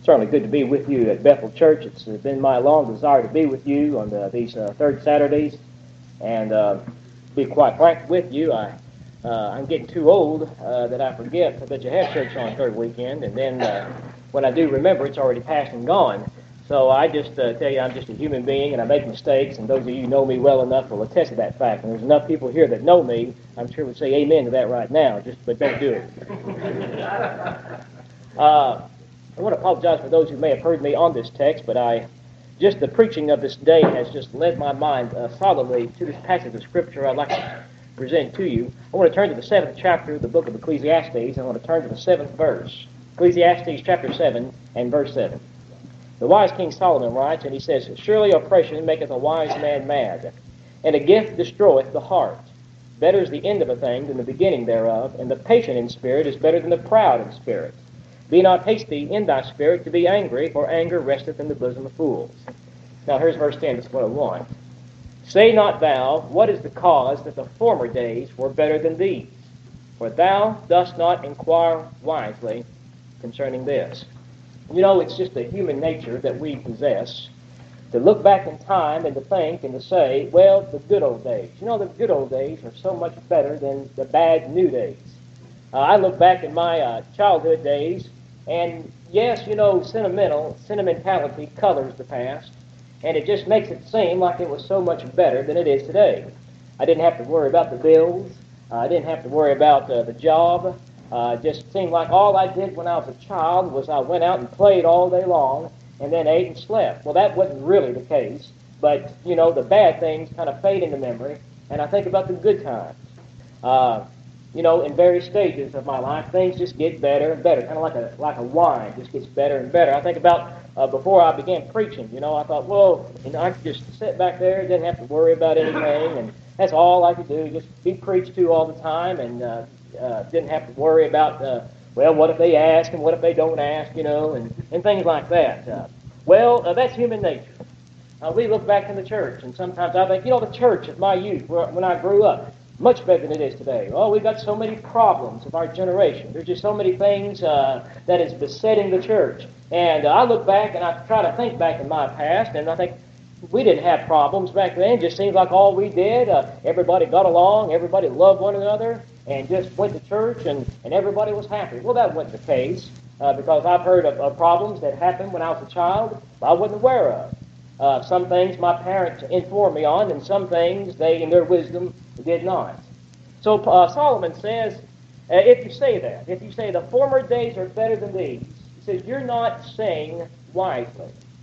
certainly good to be with you at Bethel Church. It's been my long desire to be with you on these third Saturdays, and be quite frank with you, I'm getting too old that I forget that you have church on third weekend, and then when I do remember, it's already past and gone. So I just tell you, I'm just a human being, and I make mistakes, and those of you who know me well enough will attest to that fact. And there's enough people here that know me, I'm sure would say amen to that right now, but don't do it. I want to apologize for those who may have heard me on this text, but just the preaching of this day has just led my mind solidly to this passage of Scripture I'd like to present to you. I want to turn to the 7th chapter of the book of Ecclesiastes. I want to turn to the 7th verse. Ecclesiastes chapter 7 and verse 7. The wise King Solomon writes, and he says, "Surely oppression maketh a wise man mad, and a gift destroyeth the heart. Better is the end of a thing than the beginning thereof, and the patient in spirit is better than the proud in spirit. Be not hasty in thy spirit to be angry, for anger resteth in the bosom of fools." Now here's verse 10, that's what I want. "Say not thou, what is the cause that the former days were better than these? For thou dost not inquire wisely concerning this." You know, it's just a human nature that we possess to look back in time and to think and to say, well, the good old days. You know, the good old days are so much better than the bad new days. I look back in my childhood days, and yes, you know, sentimentality colors the past, and it just makes it seem like it was so much better than it is today. I didn't have to worry about the bills. I didn't have to worry about the job. It just seemed like all I did when I was a child was I went out and played all day long and then ate and slept. Well, that wasn't really the case, but, you know, the bad things kind of fade into memory, and I think about the good times. You know, in various stages of my life, things just get better and better, kind of like a wine, just gets better and better. I think about before I began preaching, you know, I thought, well, you know, I could just sit back there, didn't have to worry about anything, and that's all I could do, just be preached to all the time, and didn't have to worry about, well, what if they ask, and what if they don't ask, you know, and things like that. That's human nature. We look back in the church, and sometimes I think, you know, the church of my youth, when I grew up, much better than it is today. Oh, we've got so many problems of our generation. There's just so many things that is besetting the church. And I look back and I try to think back in my past, and I think we didn't have problems back then. It just seems like all we did, everybody got along, everybody loved one another, and just went to church, and everybody was happy. Well, that wasn't the case, because I've heard of problems that happened when I was a child I wasn't aware of. Some things my parents informed me on, and some things they, in their wisdom, did not. So Solomon says, if you say the former days are better than these, he says, you're not saying wisely.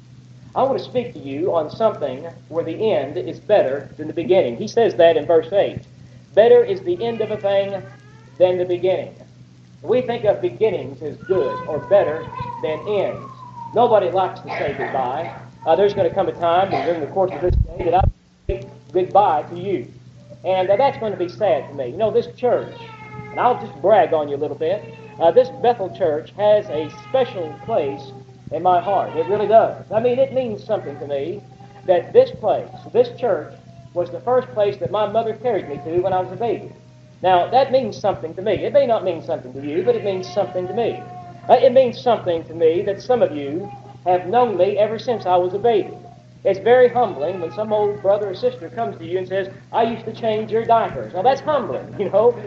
I want to speak to you on something where the end is better than the beginning. He says that in verse 8. Better is the end of a thing than the beginning. We think of beginnings as good or better than ends. Nobody likes to say goodbye. There's going to come a time during the course of this day that I say goodbye to you. And that's going to be sad to me. You know, this church, and I'll just brag on you a little bit, this Bethel Church has a special place in my heart. It really does. I mean, it means something to me that this place, this church, was the first place that my mother carried me to when I was a baby. Now, that means something to me. It may not mean something to you, but it means something to me. It means something to me that some of you have known me ever since I was a baby. It's very humbling when some old brother or sister comes to you and says, I used to change your diapers. Now, that's humbling, you know.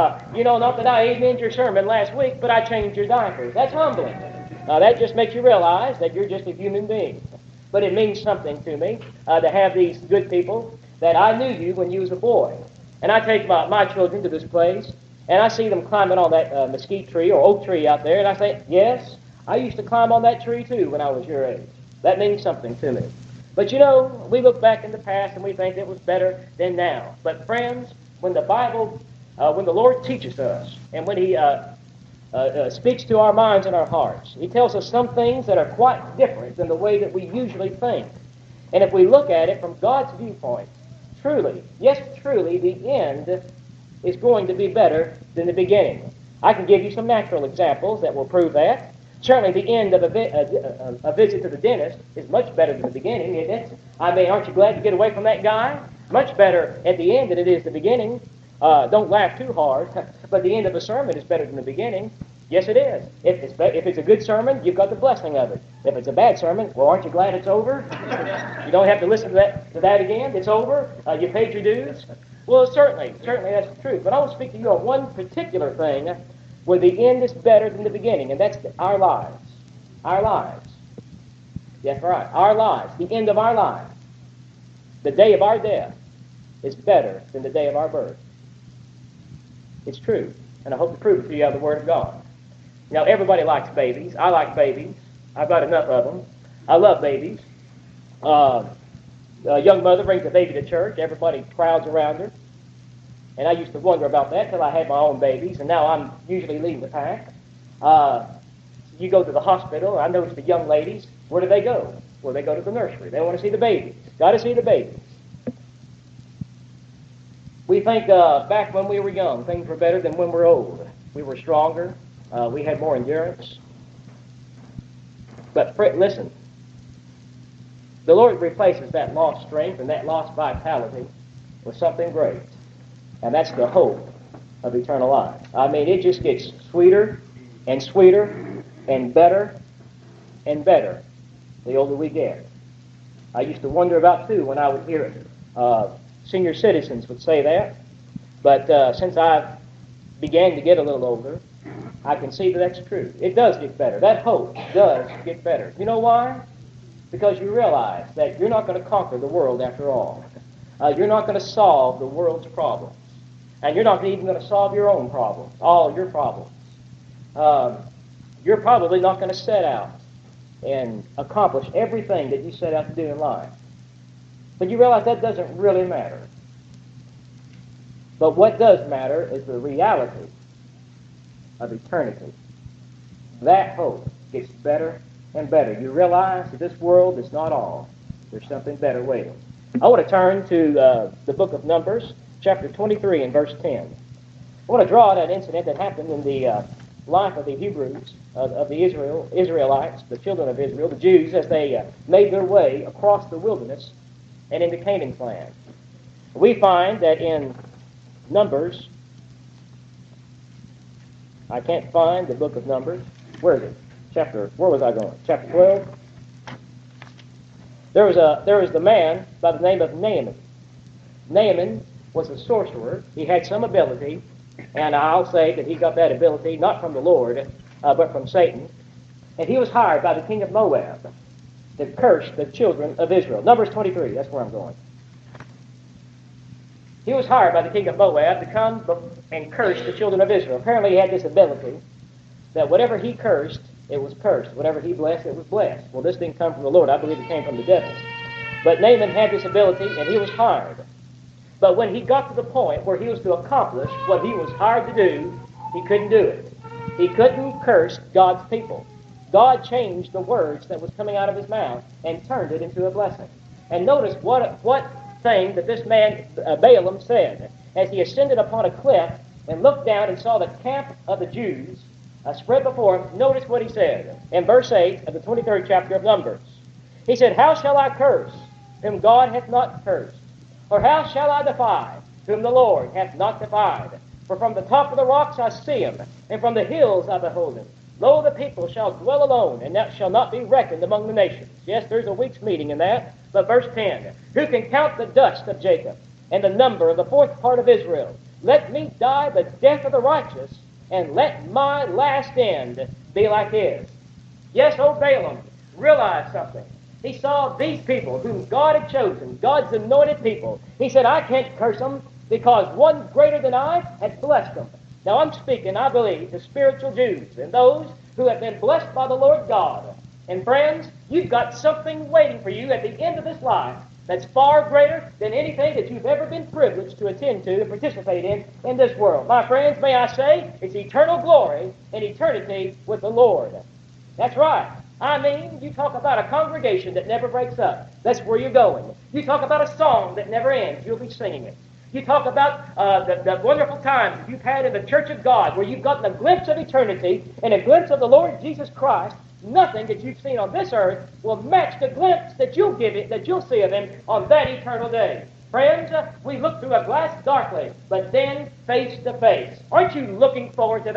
Not that I amened your sermon last week, but I changed your diapers. That's humbling. That just makes you realize that you're just a human being. But it means something to me to have these good people that I knew you when you was a boy. And I take my children to this place, and I see them climbing on that mesquite tree or oak tree out there, and I say, yes, I used to climb on that tree too when I was your age. That means something to me. But you know, we look back in the past and we think it was better than now. But friends, when the Bible, when the Lord teaches us, and when He speaks to our minds and our hearts, He tells us some things that are quite different than the way that we usually think. And if we look at it from God's viewpoint, truly, yes, truly, the end is going to be better than the beginning. I can give you some natural examples that will prove that. Certainly the end of a visit to the dentist is much better than the beginning, isn't it? I mean, aren't you glad to get away from that guy? Much better at the end than it is the beginning. Don't laugh too hard, but the end of a sermon is better than the beginning. Yes, it is. If it's a good sermon, you've got the blessing of it. If it's a bad sermon, well, aren't you glad it's over? You don't have to listen to that again. It's over. You paid your dues. Well, certainly that's the truth. But I want to speak to you on one particular thing where the end is better than the beginning, and that's our lives. Our lives. Yes, right. Our lives. The end of our lives. The day of our death is better than the day of our birth. It's true. And I hope to prove it to you out of the Word of God. Now, everybody likes babies. I like babies. I've got enough of them. I love babies. A young mother brings a baby to church. Everybody crowds around her. And I used to wonder about that till I had my own babies, and now I'm usually leading the pack. You go to the hospital, I notice the young ladies, where do they go? Well, they go to the nursery. They want to see the babies. Got to see the babies. We think back when we were young, things were better than when we're old. We were stronger. We had more endurance. But listen, the Lord replaces that lost strength and that lost vitality with something great. And that's the hope of eternal life. I mean, it just gets sweeter and sweeter and better the older we get. I used to wonder about, too, when I would hear it. Senior citizens would say that. But since I began to get a little older, I can see that that's true. It does get better. That hope does get better. You know why? Because you realize that you're not going to conquer the world after all. You're not going to solve the world's problems. And you're not even going to solve your own problems, all your problems. You're probably not going to set out and accomplish everything that you set out to do in life. But you realize that doesn't really matter. But what does matter is the reality of eternity. That hope gets better and better. You realize that this world is not all. There's something better waiting. I want to turn to the book of Numbers, chapter 23 and verse 10. I want to draw out an incident that happened in the life of the Hebrews, of the Israelites, the children of Israel, the Jews, as they made their way across the wilderness and into Canaan's land. We find that in Numbers, I can't find the book of Numbers. Where is it? Where was I going? Chapter 12? There was the man by the name of Naaman. Naaman was a sorcerer. He had some ability, and I'll say that he got that ability not from the Lord, but from Satan. And he was hired by the king of Moab to curse the children of Israel. Numbers 23, that's where I'm going. He was hired by the king of Moab to come and curse the children of Israel. Apparently he had this ability that whatever he cursed, it was cursed. Whatever he blessed, it was blessed. Well, this didn't come from the Lord. I believe it came from the devil. But Naaman had this ability, and he was hired. But when he got to the point where he was to accomplish what he was hired to do, he couldn't do it. He couldn't curse God's people. God changed the words that was coming out of his mouth and turned it into a blessing. And notice what thing that this man, Balaam, said as he ascended upon a cliff and looked down and saw the camp of the Jews spread before him. Notice what he said in verse 8 of the 23rd chapter of Numbers. He said, "How shall I curse whom God hath not cursed? Or how shall I defy whom the Lord hath not defied? For from the top of the rocks I see him, and from the hills I behold him. Lo, the people shall dwell alone, and that shall not be reckoned among the nations." Yes, there's a week's meeting in that. But verse 10, "Who can count the dust of Jacob, and the number of the fourth part of Israel? Let me die the death of the righteous, and let my last end be like his." Yes, O Balaam, realize something. He saw these people whom God had chosen, God's anointed people. He said, I can't curse them because one greater than I had blessed them. Now I'm speaking, I believe, to spiritual Jews and those who have been blessed by the Lord God. And friends, you've got something waiting for you at the end of this life that's far greater than anything that you've ever been privileged to attend to and participate in this world. My friends, may I say, it's eternal glory and eternity with the Lord. That's right. I mean, you talk about a congregation that never breaks up. That's where you're going. You talk about a song that never ends. You'll be singing it. You talk about the wonderful times you've had in the Church of God where you've gotten a glimpse of eternity and a glimpse of the Lord Jesus Christ. Nothing that you've seen on this earth will match the glimpse that you'll see of him on that eternal day. Friends, we look through a glass darkly, but then face to face. Aren't you looking forward to that?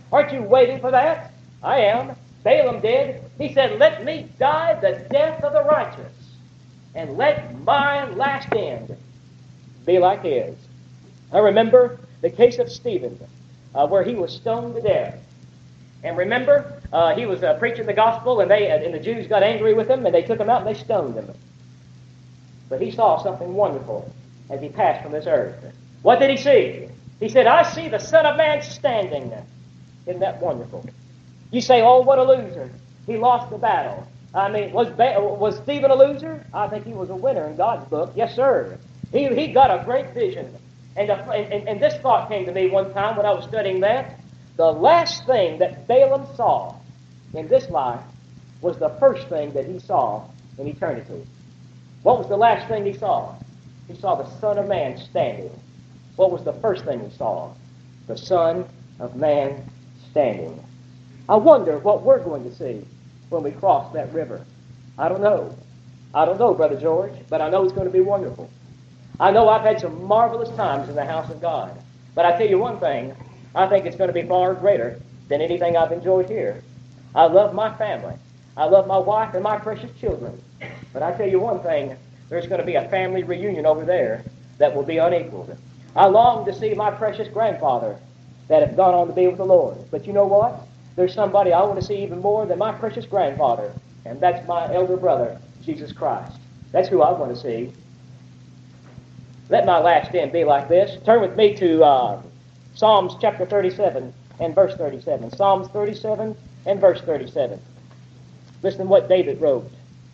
Aren't you waiting for that? I am. Balaam did. He said, let me die the death of the righteous, and let my last end be like his. I remember the case of Stephen, where he was stoned to death. And remember, he was preaching the gospel, and the Jews got angry with him, and they took him out and they stoned him. But he saw something wonderful as he passed from this earth. What did he see? He said, I see the Son of Man standing. Isn't that wonderful? You say, oh, what a loser. He lost the battle. I mean, was Stephen a loser? I think he was a winner in God's book. Yes, sir. He got a great vision. And this thought came to me one time when I was studying that. The last thing that Balaam saw in this life was the first thing that he saw in eternity. What was the last thing he saw? He saw the Son of Man standing. What was the first thing he saw? The Son of Man standing. I wonder what we're going to see when we cross that river. I don't know. I don't know, Brother George, but I know it's going to be wonderful. I know I've had some marvelous times in the house of God. But I tell you one thing, I think it's going to be far greater than anything I've enjoyed here. I love my family. I love my wife and my precious children. But I tell you one thing, there's going to be a family reunion over there that will be unequaled. I long to see my precious grandfather that have gone on to be with the Lord. But you know what? There's somebody I want to see even more than my precious grandfather, and that's my elder brother, Jesus Christ. That's who I want to see. Let my last end be like this. Turn with me to Psalms chapter 37 and verse 37. Psalms 37 and verse 37. Listen to what David wrote.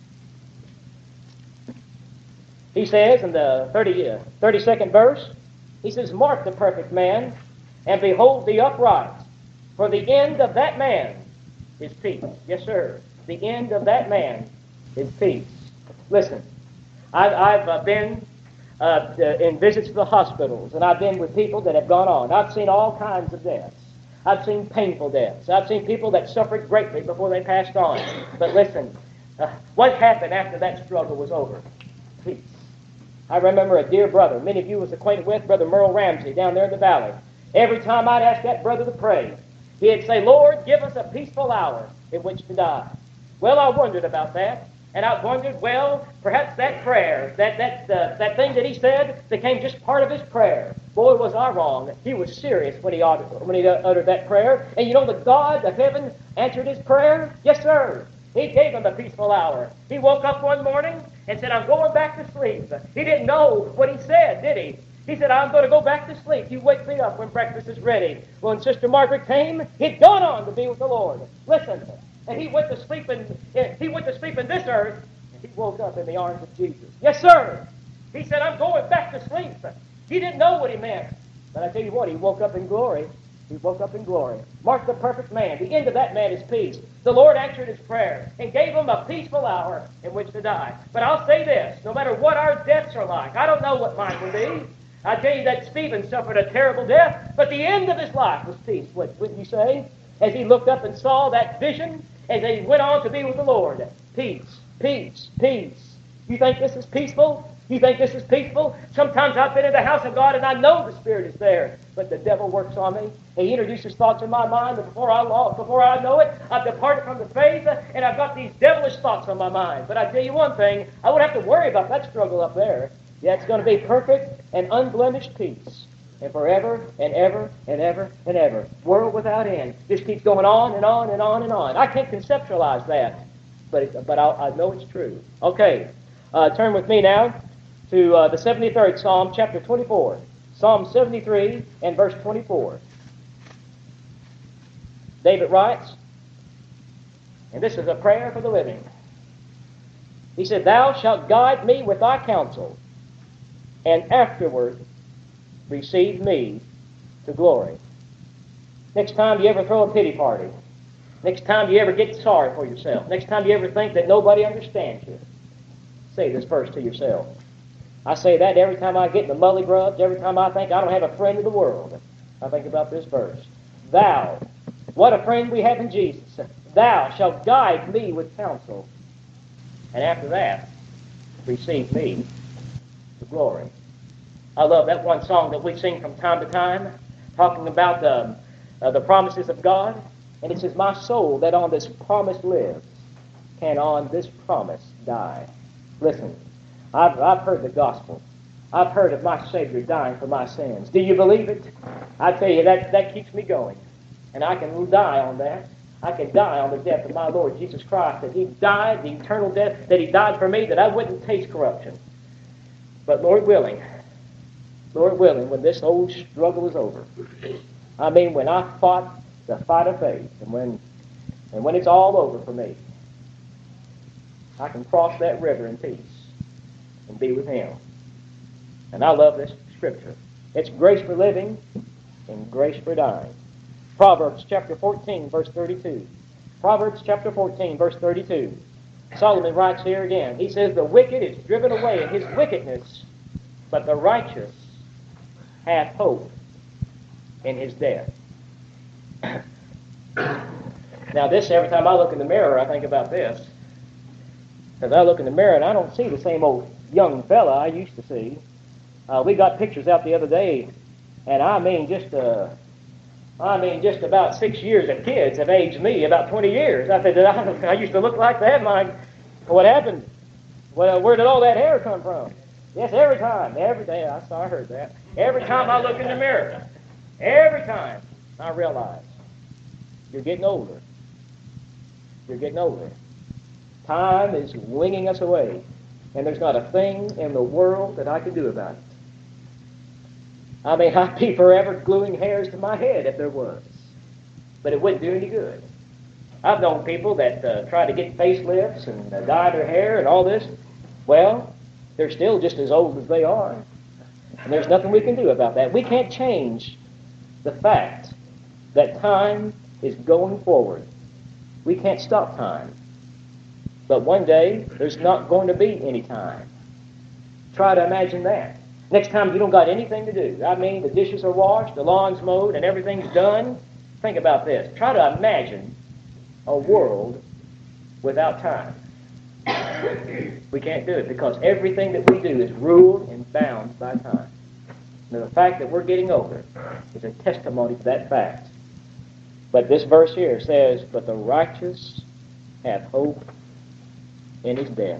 He says in the 32nd verse, he says, mark the perfect man, and behold the upright, for the end of that man is peace. Yes, sir. The end of that man is peace. Listen, I've been in visits to the hospitals, and I've been with people that have gone on. I've seen all kinds of deaths. I've seen painful deaths. I've seen people that suffered greatly before they passed on. But listen, what happened after that struggle was over? Peace. I remember a dear brother, many of you was acquainted with, Brother Merle Ramsey, down there in the valley. Every time I'd ask that brother to pray, he'd say, Lord, give us a peaceful hour in which to die. Well, I wondered about that. And I wondered, well, perhaps that prayer, that thing that he said became just part of his prayer. Boy, was I wrong. He was serious when he uttered that prayer. And you know the God of heaven answered his prayer? Yes, sir. He gave him a peaceful hour. He woke up one morning and said, I'm going back to sleep. He didn't know what he said, did he? He said, I'm going to go back to sleep. You wake me up when breakfast is ready. When Sister Margaret came, he'd gone on to be with the Lord. Listen. And he went to sleep in this earth, and he woke up in the arms of Jesus. Yes, sir. He said, I'm going back to sleep. He didn't know what he meant. But I tell you what, he woke up in glory. He woke up in glory. Mark the perfect man. The end of that man is peace. The Lord answered his prayer and gave him a peaceful hour in which to die. But I'll say this, no matter what our deaths are like, I don't know what mine will be. I tell you that Stephen suffered a terrible death, but the end of his life was peace, wouldn't you say? As he looked up and saw that vision, as he went on to be with the Lord. Peace, peace, peace. You think this is peaceful? You think this is peaceful? Sometimes I've been in the house of God and I know the Spirit is there, but the devil works on me. He introduces thoughts in my mind, and before I know it, I've departed from the faith, and I've got these devilish thoughts on my mind. But I tell you one thing, I won't have to worry about that struggle up there. Yeah, it's going to be perfect and unblemished peace. And forever and ever and ever and ever. World without end. Just keeps going on and on and on and on. I can't conceptualize that, but I know it's true. Okay, turn with me now to the 73rd Psalm, chapter 24. Psalm 73 and verse 24. David writes, and this is a prayer for the living. He said, Thou shalt guide me with thy counsel, and afterward receive me to glory. Next time you ever throw a pity party, next time you ever get sorry for yourself, next time you ever think that nobody understands you, say this verse to yourself. I say that every time I get in the mully grubs, every time I think I don't have a friend in the world, I think about this verse. Thou, what a friend we have in Jesus. Thou shalt guide me with counsel, and after that, receive me to glory. I love that one song that we sing from time to time, talking about the promises of God. And it says, my soul that on this promise lives can on this promise die. Listen, I've heard the gospel. I've heard of my Savior dying for my sins. Do you believe it? I tell you, that keeps me going. And I can die on that. I can die on the death of my Lord Jesus Christ, that He died, the eternal death, that He died for me, that I wouldn't taste corruption. But Lord willing, when this old struggle is over, I mean, when I fought the fight of faith, and when it's all over for me, I can cross that river in peace and be with Him. And I love this scripture. It's grace for living and grace for dying. Proverbs chapter 14, verse 32. Proverbs chapter 14, verse 32. Solomon writes here again. He says, the wicked is driven away in his wickedness, but the righteous hath hope in his death. Now this, every time I look in the mirror, I think about this. Because I look in the mirror and I don't see the same old young fella I used to see. We got pictures out the other day, and I mean just about 6 years of kids have aged me about 20 years. I said, I used to look like that. What happened? Well, where did all that hair come from? Yes, every day. I heard that. Every time I look in the mirror, every time I realize you're getting older. You're getting older. Time is winging us away, and there's not a thing in the world that I can do about it. I mean, I'd be forever gluing hairs to my head if there was, but it wouldn't do any good. I've known people that try to get facelifts and dye their hair and all this. Well, they're still just as old as they are, and there's nothing we can do about that. We can't change the fact that time is going forward. We can't stop time. But one day, there's not going to be any time. Try to imagine that. Next time you don't got anything to do. I mean, the dishes are washed, the lawn's mowed, and everything's done. Think about this. Try to imagine a world without time. We can't do it because everything that we do is ruled and bound by time. Now, the fact that we're getting older is a testimony to that fact. But this verse here says, but the righteous hath hope in his death.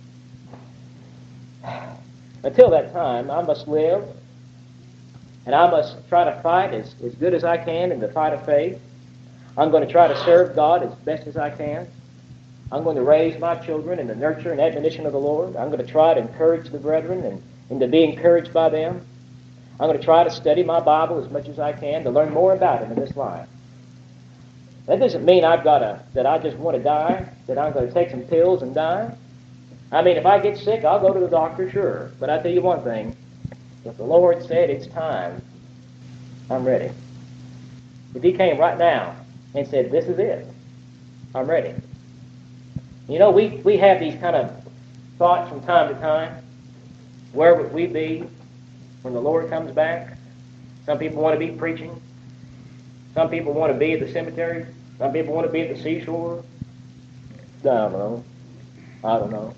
Until that time, I must live, and I must try to fight as good as I can in the fight of faith. I'm going to try to serve God as best as I can. I'm going to raise my children in the nurture and admonition of the Lord. I'm going to try to encourage the brethren and to be encouraged by them. I'm going to try to study my Bible as much as I can to learn more about Him in this life. That doesn't mean that I just want to die, that I'm going to take some pills and die. I mean, if I get sick, I'll go to the doctor, sure. But I tell you one thing, if the Lord said it's time, I'm ready. If He came right now and said, this is it, I'm ready. You know, we have these kind of thoughts from time to time. Where would we be when the Lord comes back? Some people want to be preaching. Some people want to be at the cemetery. Some people want to be at the seashore. I don't know.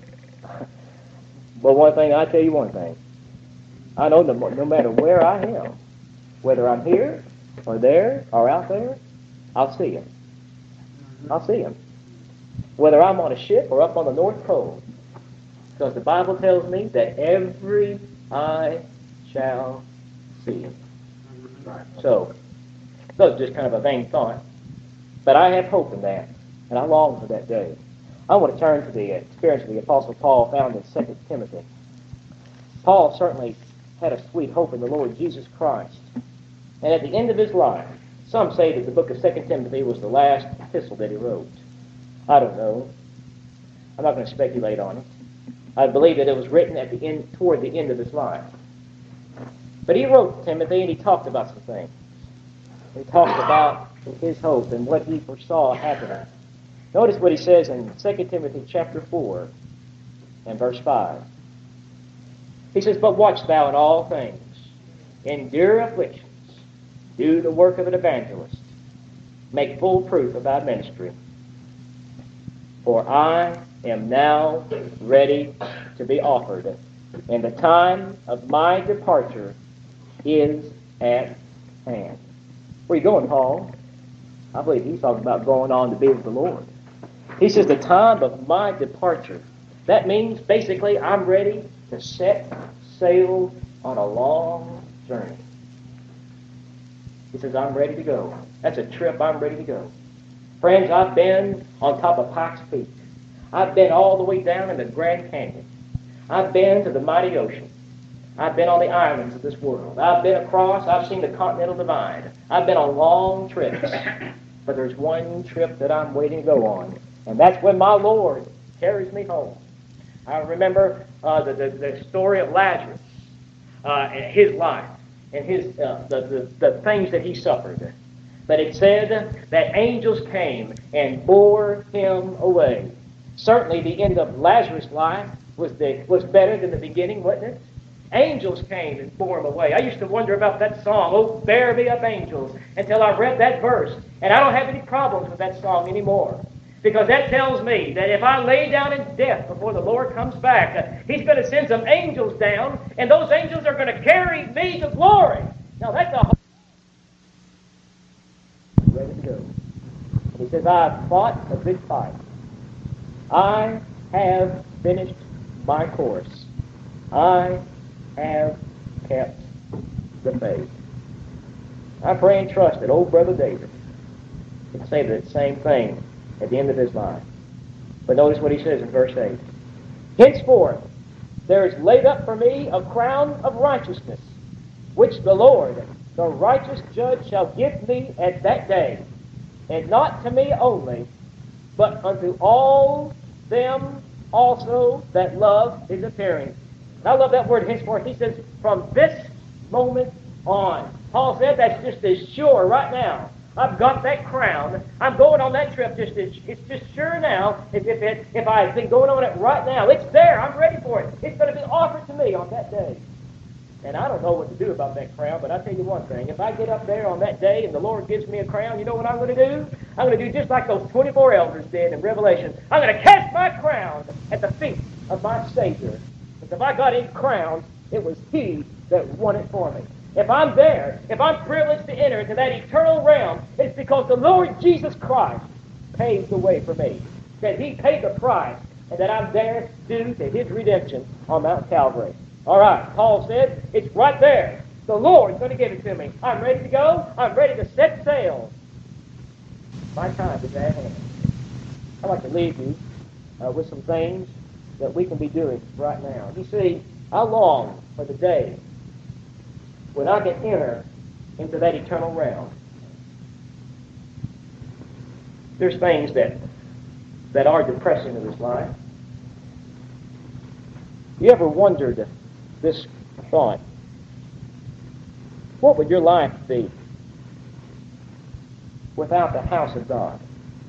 But one thing, I tell you one thing. I know no matter where I am, whether I'm here or there or out there, I'll see Him. I'll see Him. Whether I'm on a ship or up on the North Pole. Because the Bible tells me that every eye shall see Him. So it's just kind of a vain thought. But I have hope in that, and I long for that day. I want to turn to the experience of the Apostle Paul found in 2 Timothy. Paul certainly had a sweet hope in the Lord Jesus Christ. And at the end of his life, some say that the book of 2 Timothy was the last epistle that he wrote. I don't know. I'm not going to speculate on it. I believe that it was written at the end, toward the end of his life. But he wrote Timothy, and he talked about some things. He talked about his hope and what he foresaw happening. Notice what he says in 2 Timothy chapter 4 and verse 5. He says, but watch thou in all things, endure afflictions, do the work of an evangelist, make full proof of thy ministry. For I am now ready to be offered, and the time of my departure is at hand. Where you going, Paul? I believe he's talking about going on to be with the Lord. He says, the time of my departure. That means, basically, I'm ready to set sail on a long journey. He says, I'm ready to go. That's a trip. I'm ready to go. Friends, I've been on top of Pikes Peak. I've been all the way down in the Grand Canyon. I've been to the mighty ocean. I've been on the islands of this world. I've been across. I've seen the Continental Divide. I've been on long trips. But there's one trip that I'm waiting to go on, and that's when my Lord carries me home. I remember the story of Lazarus, and his life, and his the things that he suffered. But it said that angels came and bore him away. Certainly, the end of Lazarus' life was better than the beginning, wasn't it? Angels came and bore him away. I used to wonder about that song, "Oh, bear me up, angels," until I read that verse. And I don't have any problems with that song anymore. Because that tells me that if I lay down in death before the Lord comes back, He's going to send some angels down, and those angels are going to carry me to glory. Now that's a ready to go. And He says, I have fought a good fight. I have finished my course. I have kept the faith. I pray and trust that old brother David can say the same thing at the end of his life. But notice what he says in verse 8. Henceforth there is laid up for me a crown of righteousness, which the Lord, the righteous judge, shall give me at that day, and not to me only, but unto all them also that love His appearing. And I love that word henceforth. He says, from this moment on. Paul said that's just as sure right now. I've got that crown. I'm going on that trip. It's just sure now. If I've been going on it right now, it's there. I'm ready for it. It's going to be offered to me on that day. And I don't know what to do about that crown, but I'll tell you one thing. If I get up there on that day and the Lord gives me a crown, you know what I'm going to do? I'm going to do just like those 24 elders did in Revelation. I'm going to cast my crown at the feet of my Savior. Because if I got any crowns, it was He that won it for me. If I'm there, if I'm privileged to enter into that eternal realm, it's because the Lord Jesus Christ paved the way for me. That He paid the price, and that I'm there due to His redemption on Mount Calvary. All right, Paul said, it's right there. The Lord's going to give it to me. I'm ready to go. I'm ready to set sail. My time is at hand. I'd like to leave you with some things that we can be doing right now. You see, I long for the day when I can enter into that eternal realm. There's things that are depressing in this life. You ever wondered this thought? What would your life be without the house of God?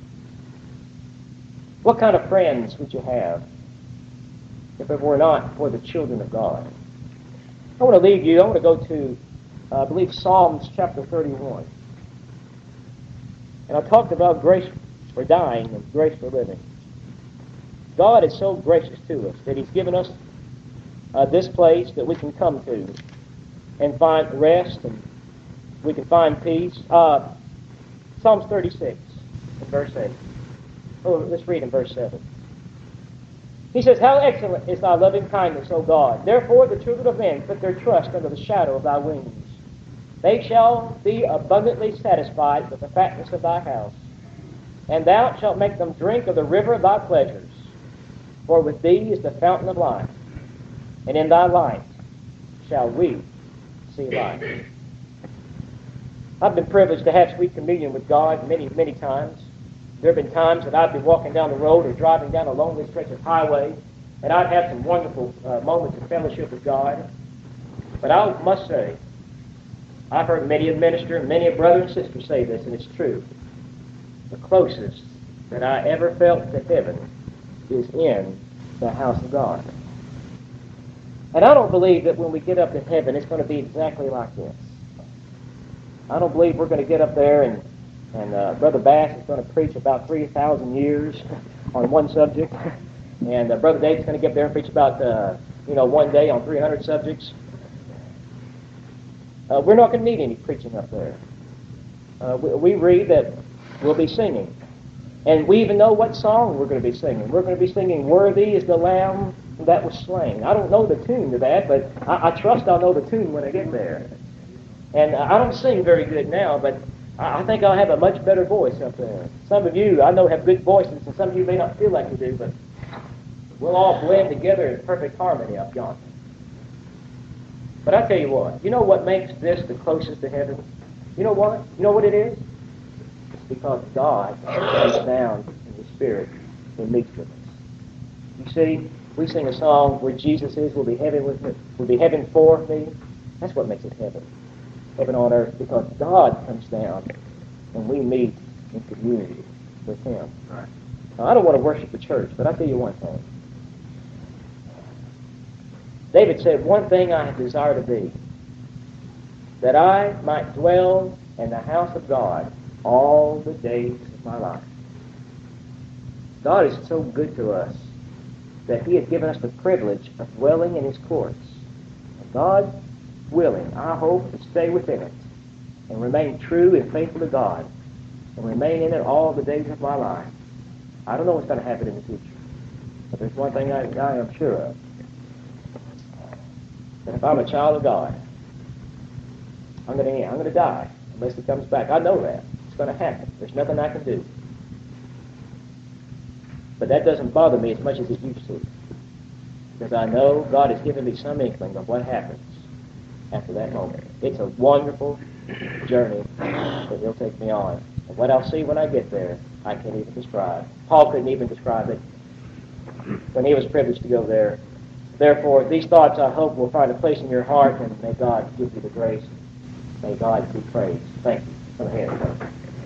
What kind of friends would you have if it were not for the children of God? I want to leave you. I want to go to, I believe, Psalms chapter 31. And I talked about grace for dying and grace for living. God is so gracious to us that He's given us this place that we can come to and find rest and we can find peace. Psalms 36, in verse 8. Oh, let's read in verse 7. He says, how excellent is thy loving kindness, O God! Therefore the children of men put their trust under the shadow of thy wings. They shall be abundantly satisfied with the fatness of thy house, and thou shalt make them drink of the river of thy pleasures. For with thee is the fountain of life, and in thy light shall we see light. I've been privileged to have sweet communion with God many, many times. There have been times that I'd be walking down the road or driving down a lonely stretch of highway, and I'd have some wonderful moments of fellowship with God. But I must say, I've heard many a minister and many a brother and sister say this, and it's true. The closest that I ever felt to heaven is in the house of God. And I don't believe that when we get up to heaven, it's going to be exactly like this. I don't believe we're going to get up there and Brother Bass is going to preach about 3,000 years on one subject, and Brother Dave's going to get up there and preach about, one day on 300 subjects. We're not going to need any preaching up there. we read that we'll be singing. And we even know what song we're going to be singing. We're going to be singing, "Worthy is the Lamb that was slain." I don't know the tune to that, but I trust I'll know the tune when I get there. And I don't sing very good now, but I think I'll have a much better voice up there. Some of you, I know, have good voices, and some of you may not feel like you do, but we'll all blend together in perfect harmony up yonder. But I tell you what, you know what makes this the closest to heaven? You know what? You know what it is? It's because God comes down in the Spirit and meets with us. You see, we sing a song where Jesus is, will be heaven with me, will be heaven for me. That's what makes it heaven. Heaven on earth, because God comes down and we meet in community with Him. Right. Now, I don't want to worship the church, but I'll tell you one thing. David said, "One thing I desire to be, that I might dwell in the house of God all the days of my life." God is so good to us that He has given us the privilege of dwelling in His courts. And God willing, I hope to stay within it and remain true and faithful to God and remain in it all the days of my life. I don't know what's going to happen in the future, but there's one thing I am sure of. That if I'm a child of God, I'm going to die unless He comes back. I know that. It's going to happen. There's nothing I can do. But that doesn't bother me as much as it used to, because I know God has given me some inkling of what happens after that moment. It's a wonderful journey that He'll take me on. And what I'll see when I get there, I can't even describe. Paul couldn't even describe it when he was privileged to go there. Therefore, these thoughts, I hope, will find a place in your heart, and may God give you the grace. May God be praised. Thank you. Go ahead.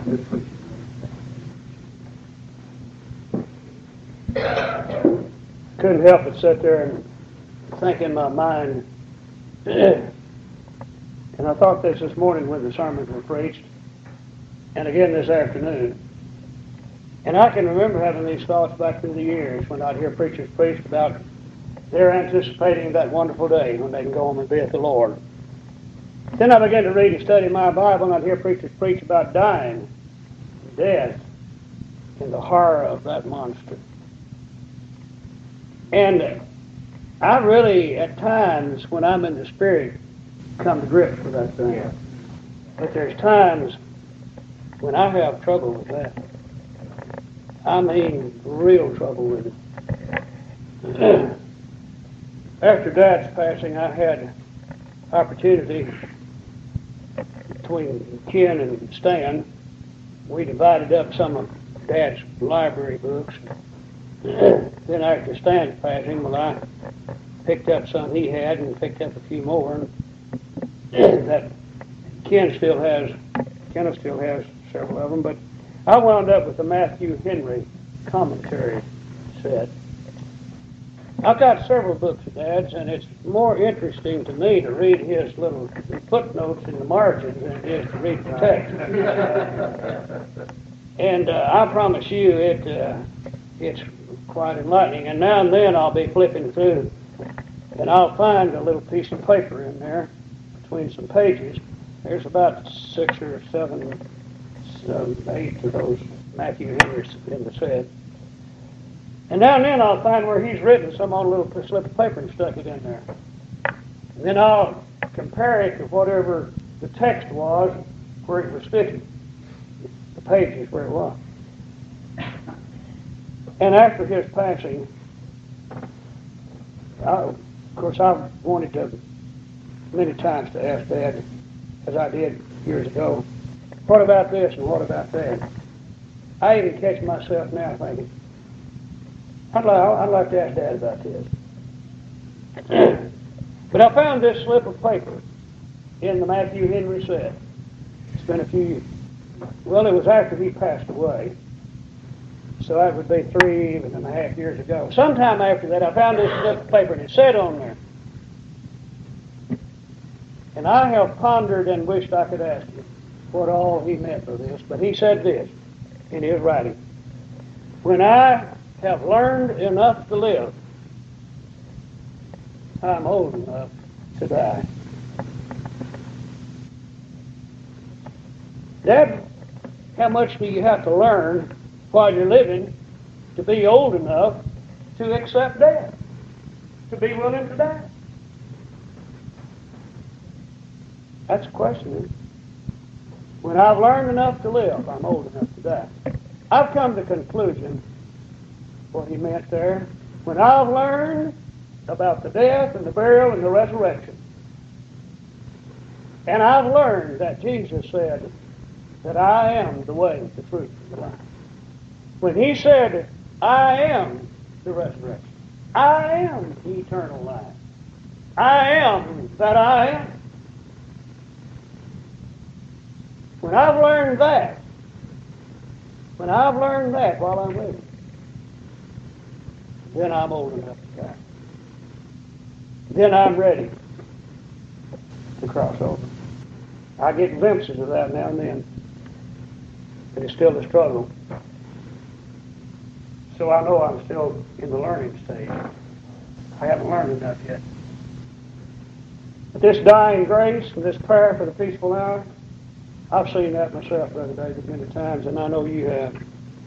Couldn't help but sit there and think in my mind, and I thought this morning when the sermons were preached, and again this afternoon. And I can remember having these thoughts back through the years when I'd hear preachers preach about they're anticipating that wonderful day when they can go home and be with the Lord. Then I began to read and study my Bible, and I'd hear preachers preach about dying, death, and the horror of that monster. And I really, at times, when I'm in the Spirit, come to grips with that thing. Yeah. But there's times when I have trouble with that. I mean, real trouble with it. After Dad's passing, I had opportunity between Ken and Stan. We divided up some of Dad's library books. Then after Stan's passing, well, I picked up some he had and picked up a few more. And that Kenneth still has several of them, but I wound up with the Matthew Henry commentary set. I've got several books of Dad's, and it's more interesting to me to read his little footnotes in the margins than it is to read the text. And I promise you, it's quite enlightening. And now and then I'll be flipping through, and I'll find a little piece of paper in there between some pages. There's about 6 or 7, 8 of those Matthew Henrys in the set. And now and then I'll find where he's written some on a little slip of paper and stuck it in there. And then I'll compare it to whatever the text was where it was sticking. The pages where it was. And after his passing, of course I've wanted to many times to ask Dad, as I did years ago, what about this and what about that? I even catch myself now thinking, I'd like to ask Dad about this. But I found this slip of paper in the Matthew Henry set. It's been a few years. Well, it was after he passed away. So that would be 3.5 years ago. Sometime after that, I found this slip of paper, and it said on there, and I have pondered and wished I could ask him what all he meant by this, but he said this in his writing: when I have learned enough to live, I'm old enough to die. Dad, how much do you have to learn while you're living to be old enough to accept death, to be willing to die? That's a question, isn't it? When I've learned enough to live, I'm old enough to die. I've come to the conclusion what he meant there. When I've learned about the death and the burial and the resurrection, and I've learned that Jesus said that I am the way, the truth, and the life. When he said, I am the resurrection, I am eternal life, I am that I am. When I've learned that while I'm living, then I'm old enough to die. Then I'm ready to cross over. I get glimpses of that now and then, but it's still a struggle. So I know I'm still in the learning stage. I haven't learned enough yet. But this dying grace and this prayer for the peaceful hour, I've seen that myself, Brother David, many times, and I know you have.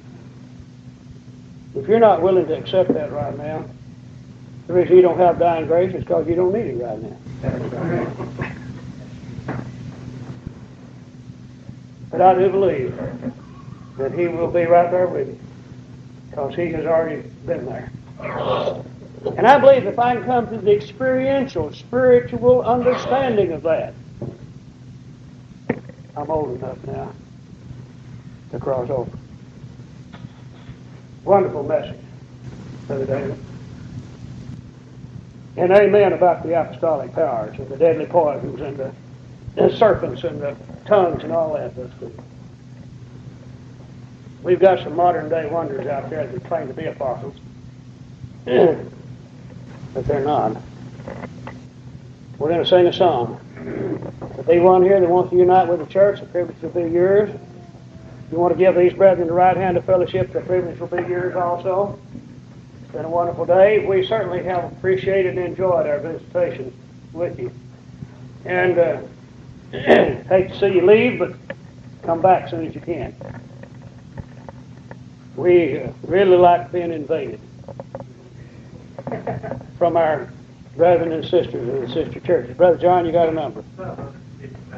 If you're not willing to accept that right now, the reason you don't have dying grace is because you don't need it right now. But I do believe that he will be right there with you, because he has already been there. And I believe if I can come to the experiential, spiritual understanding of that, I'm old enough now to cross over. Wonderful message, Brother David. And amen about the apostolic powers and the deadly poisons and the serpents and the tongues and all that. We've got some modern day wonders out there that claim to be apostles, but they're not. We're going to sing a song. If be one here that wants to unite with the church, the privilege will be yours. If you want to give these brethren the right hand of fellowship, the privilege will be yours also. It's been a wonderful day. We certainly have appreciated and enjoyed our visitation with you. And hate to see you leave, but come back as soon as you can. We really like being invaded from our brethren and sisters in the sister churches. Brother John, you got a number?